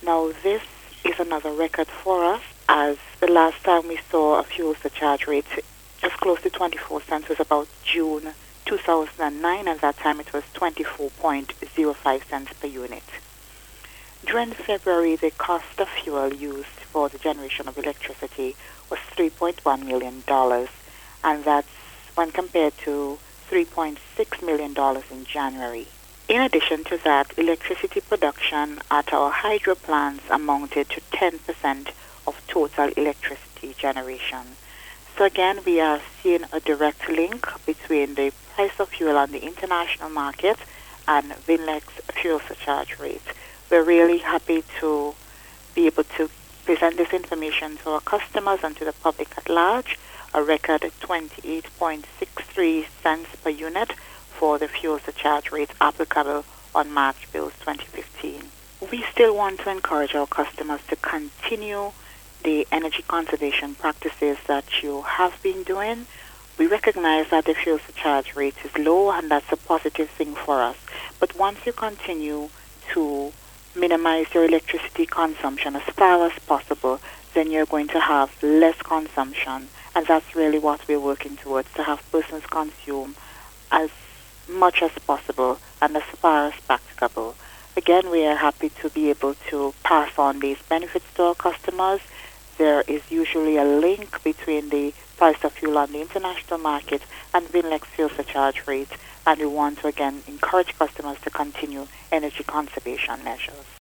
Now, this is another record for us, as the last time we saw a fuel surcharge rate just close to 24 cents was about June 2009, and at that time it was 24.05 cents per unit. During February, the cost of fuel used for the generation of electricity was $3.1 million, and that's when compared to $3.6 million in January. In addition to that, electricity production at our hydro plants amounted to 10% of total electricity generation. So again, we are seeing a direct link between the price of fuel on the international market and VINLEX's fuel surcharge rate. We're really happy to be able to present this information to our customers and to the public at large. A record 28.63 cents per unit for the fuel surcharge rate applicable on March bills 2015. We still want to encourage our customers to continue the energy conservation practices that you have been doing. We recognize that the fuel surcharge rate is low, and that's a positive thing for us. But once you continue to minimize your electricity consumption as far as possible, then you're going to have less consumption. And that's really what we're working towards, to have persons consume as much as possible and as far as practicable. Again, we are happy to be able to pass on these benefits to our customers. There is usually a link between the price of fuel on the international market and VINLEX fuel surcharge rate, and we want to again encourage customers to continue energy conservation measures.